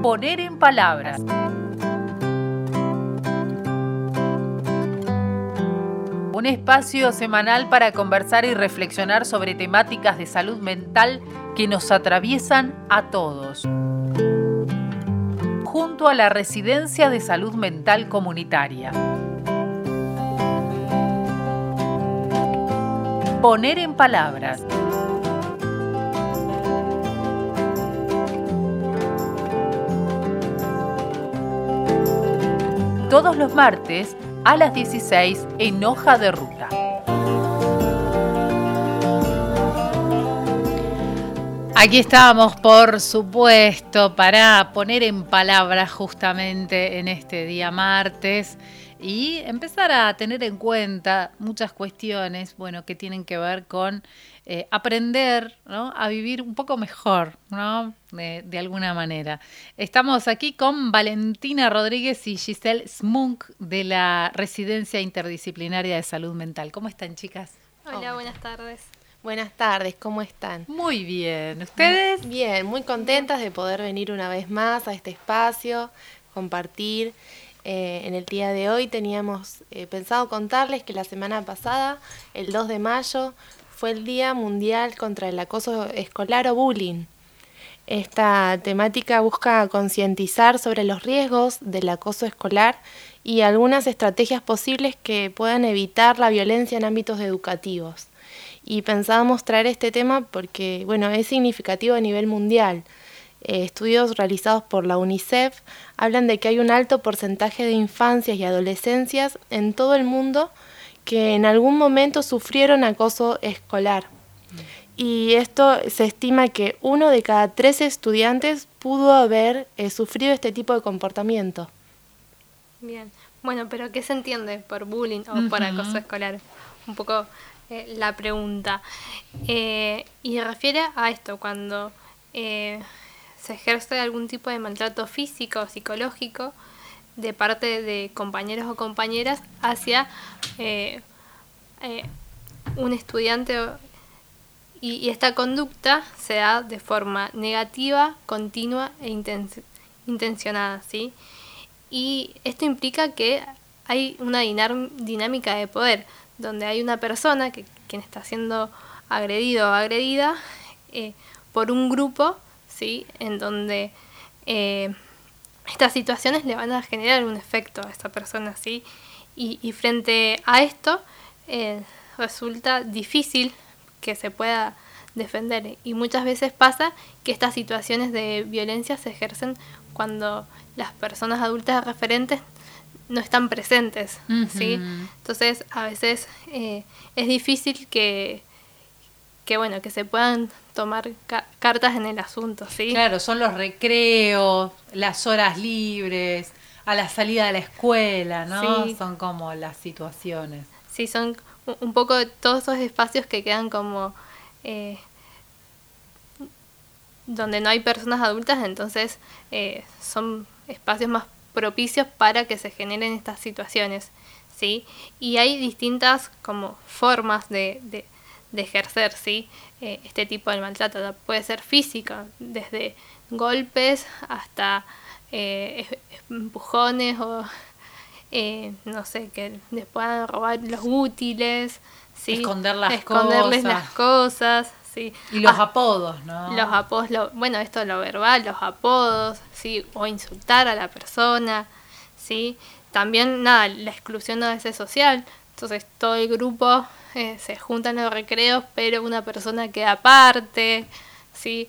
Poner en palabras. Un espacio semanal para conversar y reflexionar sobre temáticas de salud mental que nos atraviesan a todos. Junto a la Residencia de Salud Mental Comunitaria. Poner en palabras. Todos los martes a las 16 en Hoja de Ruta. Aquí estamos, por supuesto, para poner en palabras justamente en este día martes y empezar a tener en cuenta muchas cuestiones, que tienen que ver con aprender, ¿no?, a vivir un poco mejor, ¿no?, de alguna manera. Estamos aquí con Valentina Rodríguez y Giselle Smunk de la Residencia Interdisciplinaria de Salud Mental. ¿Cómo están, chicas? Hola, buenas tardes. Buenas tardes, ¿cómo están? Muy bien, ¿ustedes? Bien, muy contentas de poder venir una vez más a este espacio, compartir. En el día de hoy teníamos pensado contarles que la semana pasada, el 2 de mayo, fue el Día Mundial contra el Acoso Escolar o Bullying. Esta temática busca concientizar sobre los riesgos del acoso escolar y algunas estrategias posibles que puedan evitar la violencia en ámbitos educativos. Y pensábamos traer este tema porque, es significativo a nivel mundial. Estudios realizados por la UNICEF hablan de que hay un alto porcentaje de infancias y adolescencias en todo el mundo que en algún momento sufrieron acoso escolar. Y esto se estima que 1 de cada 3 estudiantes pudo haber sufrido este tipo de comportamiento. Bien, pero ¿qué se entiende por bullying o por acoso escolar? Un poco la pregunta. Y refiere a esto, cuando se ejerce algún tipo de maltrato físico o psicológico de parte de compañeros o compañeras hacia un estudiante y esta conducta se da de forma negativa, continua e intencionada, ¿sí? Y esto implica que hay una dinámica de poder, donde hay una persona, quien está siendo agredido o agredida, por un grupo, ¿sí?, en donde estas situaciones le van a generar un efecto a esa persona, ¿sí? Y frente a esto resulta difícil que se pueda defender, y muchas veces pasa que estas situaciones de violencia se ejercen cuando las personas adultas referentes no están presentes, ¿sí? Entonces a veces es difícil que se puedan tomar cartas en el asunto, ¿sí? Claro, son los recreos, las horas libres, a la salida de la escuela, ¿no? Sí. Son como las situaciones. Sí, son un poco todos esos espacios que quedan como donde no hay personas adultas, entonces son espacios más propicios para que se generen estas situaciones, ¿sí? Y hay distintas como formas de ejercer, ¿sí?, este tipo de maltrato. Puede ser físico, desde golpes hasta empujones o que les puedan robar los útiles, ¿sí?, esconderles las cosas, ¿sí? Y los apodos, ¿no? Los apodos, esto lo verbal, los apodos, ¿sí?, o insultar a la persona, ¿sí? También, la exclusión a veces social. Entonces todo el grupo se junta en los recreos, pero una persona queda aparte, ¿sí?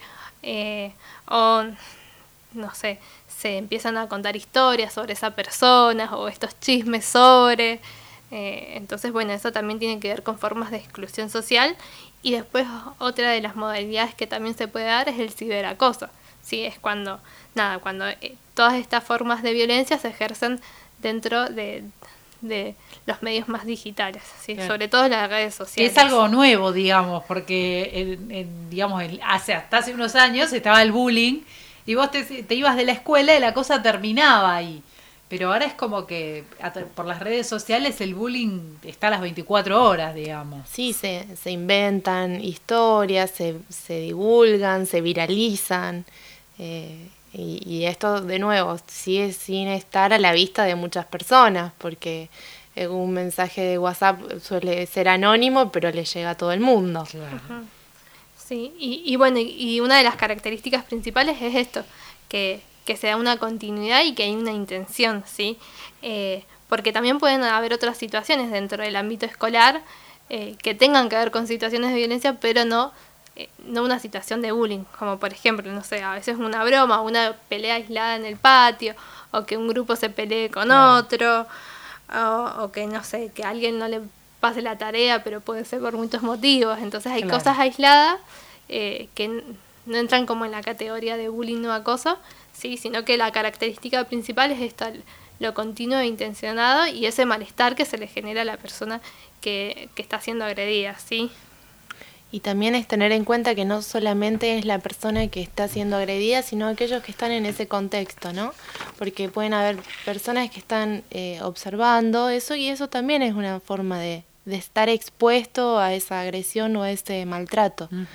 Se empiezan a contar historias sobre esa persona o estos chismes sobre. Entonces, eso también tiene que ver con formas de exclusión social. Y después otra de las modalidades que también se puede dar es el ciberacoso, ¿sí? Es cuando todas estas formas de violencia se ejercen dentro de los medios más digitales, ¿sí? Claro. Sobre todo las redes sociales. Es algo nuevo, digamos, porque hasta hace unos años estaba el bullying y vos te ibas de la escuela y la cosa terminaba ahí. Pero ahora es como que por las redes sociales el bullying está a las 24 horas, digamos. Sí, se inventan historias, se divulgan, se viralizan. Y esto, de nuevo, sigue sin estar a la vista de muchas personas, porque un mensaje de WhatsApp suele ser anónimo, pero le llega a todo el mundo. Claro. Ujú. Sí, y bueno, y una de las características principales es esto, que se da una continuidad y que hay una intención, ¿sí? Porque también pueden haber otras situaciones dentro del ámbito escolar que tengan que ver con situaciones de violencia, pero no una situación de bullying, como por ejemplo, no sé, a veces una broma, una pelea aislada en el patio, o que un grupo se pelee con otro, o que, no sé, que a alguien no le pase la tarea, pero puede ser por muchos motivos. Entonces hay cosas aisladas que no entran como en la categoría de bullying o acoso, ¿sí? Sino que la característica principal es esta, lo continuo e intencionado y ese malestar que se le genera a la persona que está siendo agredida, ¿sí? Y también es tener en cuenta que no solamente es la persona que está siendo agredida, sino aquellos que están en ese contexto, ¿no? Porque pueden haber personas que están observando eso, y eso también es una forma de estar expuesto a esa agresión o a ese maltrato. Uh-huh.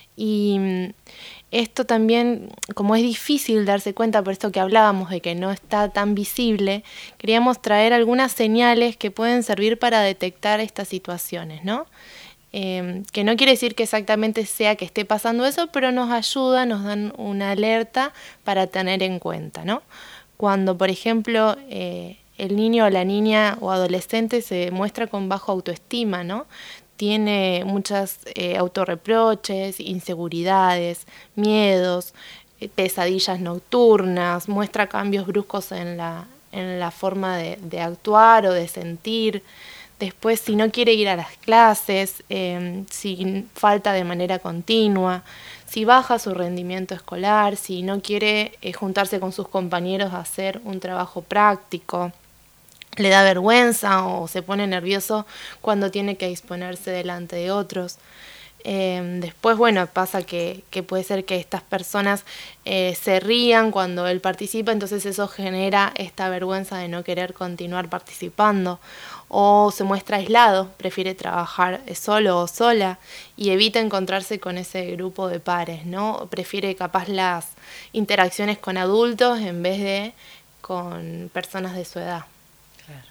Y esto también, como es difícil darse cuenta, por esto que hablábamos de que no está tan visible, queríamos traer algunas señales que pueden servir para detectar estas situaciones, ¿no? Que no quiere decir que exactamente sea que esté pasando eso, pero nos ayuda, nos dan una alerta para tener en cuenta, ¿no? Cuando, por ejemplo, el niño o la niña o adolescente se muestra con bajo autoestima, ¿no? Tiene muchas autorreproches, inseguridades, miedos, pesadillas nocturnas, muestra cambios bruscos en la forma de actuar o de sentir. Después, si no quiere ir a las clases, si falta de manera continua, si baja su rendimiento escolar, si no quiere juntarse con sus compañeros a hacer un trabajo práctico, le da vergüenza o se pone nervioso cuando tiene que exponerse delante de otros. Después, bueno, pasa que puede ser que estas personas se rían cuando él participa, entonces eso genera esta vergüenza de no querer continuar participando. O se muestra aislado, prefiere trabajar solo o sola y evita encontrarse con ese grupo de pares, ¿no? Prefiere capaz las interacciones con adultos en vez de con personas de su edad. Claro.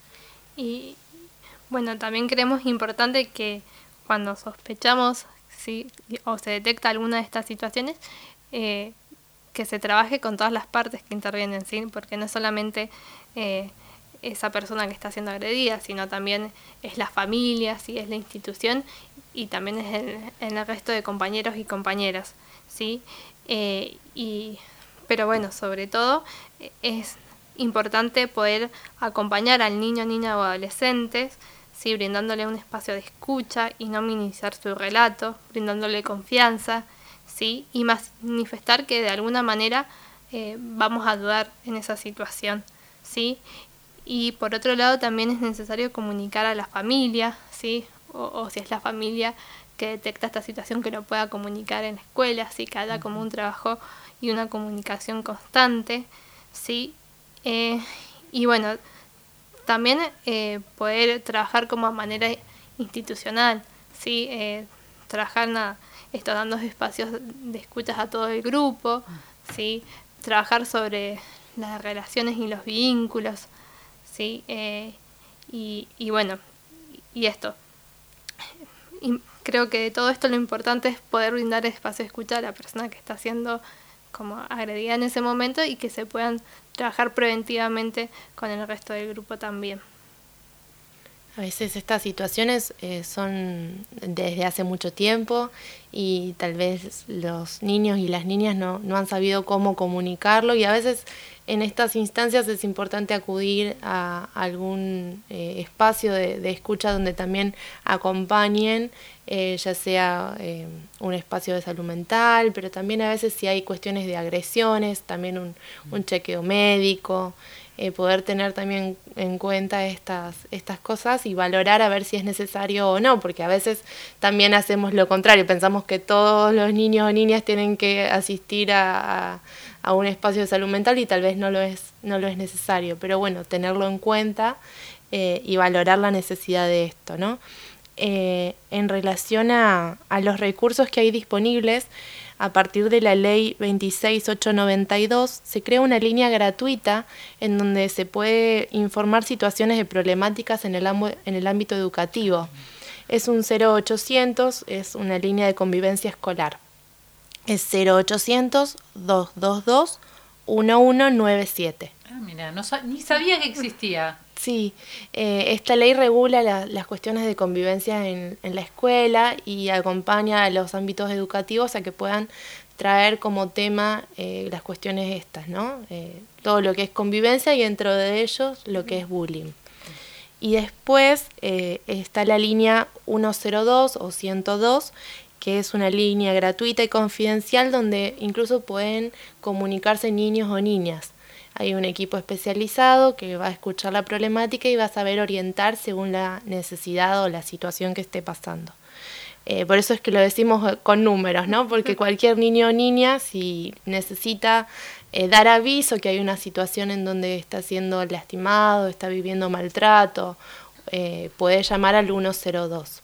Y bueno, también creemos importante que cuando sospechamos, ¿sí?, o se detecta alguna de estas situaciones, que se trabaje con todas las partes que intervienen, ¿sí? Porque no solamente esa persona que está siendo agredida, sino también es la familia, ¿sí?, es la institución y también es el resto de compañeros y compañeras, ¿sí? Pero bueno, sobre todo es importante poder acompañar al niño, niña o adolescentes, ¿sí?, brindándole un espacio de escucha y no minimizar su relato, brindándole confianza, ¿sí?, y manifestar que de alguna manera vamos a ayudar en esa situación, ¿sí? Y por otro lado también es necesario comunicar a la familia, ¿sí?, o si es la familia que detecta esta situación, que lo pueda comunicar en la escuela, ¿sí?, que haya como un trabajo y una comunicación constante, ¿sí? Y bueno, también poder trabajar como manera institucional, ¿sí? Trabajar dando espacios de escuchas a todo el grupo, ¿sí? Trabajar sobre las relaciones y los vínculos, ¿sí? Y bueno, y esto. Y creo que de todo esto lo importante es poder brindar espacio de escucha a la persona que está siendo como agredida en ese momento y que se puedan trabajar preventivamente con el resto del grupo también. A veces estas situaciones son desde hace mucho tiempo y tal vez los niños y las niñas no han sabido cómo comunicarlo, y a veces en estas instancias es importante acudir a algún espacio de escucha donde también acompañen, ya sea un espacio de salud mental, pero también a veces si hay cuestiones de agresiones, también un chequeo médico. Poder tener también en cuenta estas cosas y valorar a ver si es necesario o no, porque a veces también hacemos lo contrario, pensamos que todos los niños o niñas tienen que asistir a un espacio de salud mental y tal vez no lo es necesario, pero bueno, tenerlo en cuenta y valorar la necesidad de esto, ¿no? en relación a los recursos que hay disponibles. A partir de la ley 26892 se crea una línea gratuita en donde se puede informar situaciones de problemáticas en el ámbito educativo. Es un 0800, es una línea de convivencia escolar. Es 0800-222-1197. Mira, ni sabía que existía. Sí, esta ley regula las cuestiones de convivencia en la escuela y acompaña a los ámbitos educativos a que puedan traer como tema las cuestiones estas, ¿no? Todo lo que es convivencia y dentro de ellos lo que es bullying. Y después está la línea 102 o 102, que es una línea gratuita y confidencial donde incluso pueden comunicarse niños o niñas. Hay un equipo especializado que va a escuchar la problemática y va a saber orientar según la necesidad o la situación que esté pasando. Por eso es que lo decimos con números, ¿no? Porque cualquier niño o niña, si necesita dar aviso que hay una situación en donde está siendo lastimado, está viviendo maltrato, puede llamar al 102.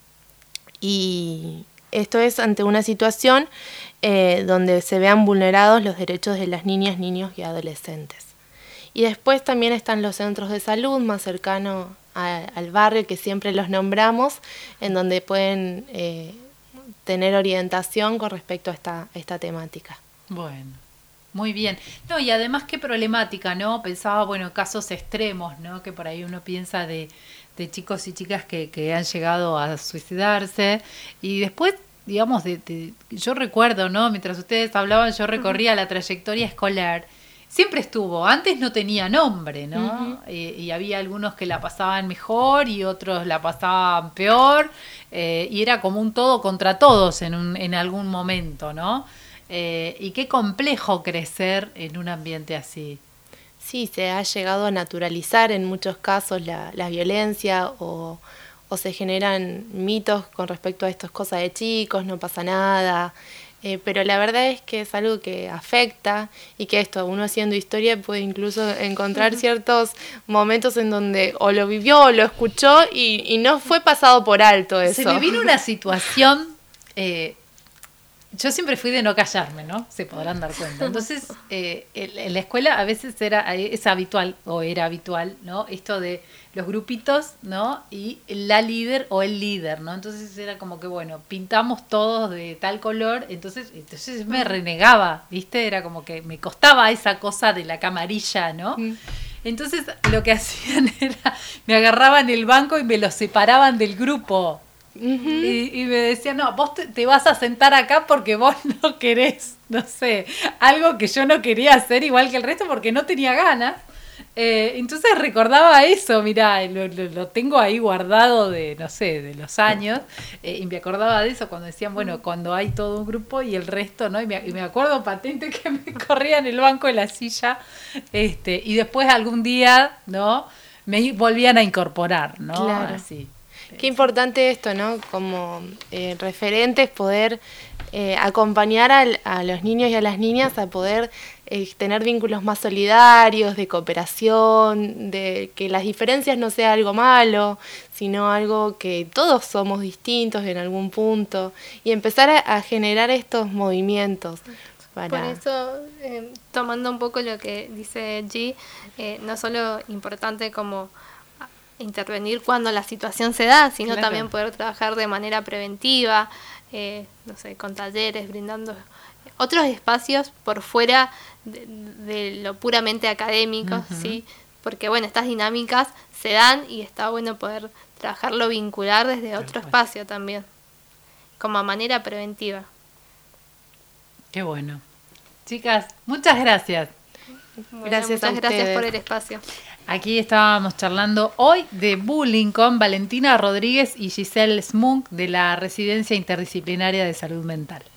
Y esto es ante una situación donde se vean vulnerados los derechos de las niñas, niños y adolescentes. Y después también están los centros de salud más cercanos al barrio, que siempre los nombramos, en donde pueden tener orientación con respecto a esta temática. Bueno, muy bien. No, y además qué problemática, ¿no? Pensaba, bueno, casos extremos, ¿no? Que por ahí uno piensa de chicos y chicas que han llegado a suicidarse y después, digamos, yo recuerdo, ¿no? Mientras ustedes hablaban, yo recorría la trayectoria escolar. Siempre estuvo, antes no tenía nombre, ¿no? Y había algunos que la pasaban mejor y otros la pasaban peor, y era como un todo contra todos en algún momento, ¿no? Y qué complejo crecer en un ambiente así. Sí, se ha llegado a naturalizar en muchos casos la violencia o se generan mitos con respecto a estas cosas de chicos, no pasa nada, pero la verdad es que es algo que afecta y que uno haciendo historia puede incluso encontrar ciertos momentos en donde o lo vivió o lo escuchó y no fue pasado por alto eso. Se me vino una situación... Yo siempre fui de no callarme, ¿no? Se podrán dar cuenta. Entonces, en la escuela a veces era habitual, ¿no? Esto de los grupitos, ¿no? Y la líder o el líder, ¿no? Entonces era como que, bueno, pintamos todos de tal color, entonces me renegaba, ¿viste? Era como que me costaba esa cosa de la camarilla, ¿no? Entonces lo que hacían era, me agarraban el banco y me lo separaban del grupo. Y me decían, no, vos te vas a sentar acá porque vos no querés, no sé, algo que yo no quería hacer igual que el resto porque no tenía ganas. Entonces recordaba eso, mirá, lo tengo ahí guardado de, no sé, de los años, y me acordaba de eso cuando decían, bueno, cuando hay todo un grupo y el resto, ¿no? Y me acuerdo patente que me corrían el banco de la silla, y después algún día, ¿no? Me volvían a incorporar, ¿no? Claro. Así. Qué importante esto, ¿no? Como referentes poder acompañar a los niños y a las niñas a poder tener vínculos más solidarios, de cooperación, de que las diferencias no sea algo malo, sino algo que todos somos distintos en algún punto y empezar a generar estos movimientos. Por eso, tomando un poco lo que dice G, no solo importante como intervenir cuando la situación se da, sino también poder trabajar de manera preventiva, no sé, con talleres, brindando otros espacios por fuera de lo puramente académico, ¿sí? Porque bueno, estas dinámicas se dan y está bueno poder trabajarlo vincular desde otro espacio también, como manera preventiva. Qué bueno. Chicas, muchas gracias. Bueno, muchas gracias por el espacio. Aquí estábamos charlando hoy de bullying con Valentina Rodríguez y Giselle Smunk de la Residencia Interdisciplinaria de Salud Mental.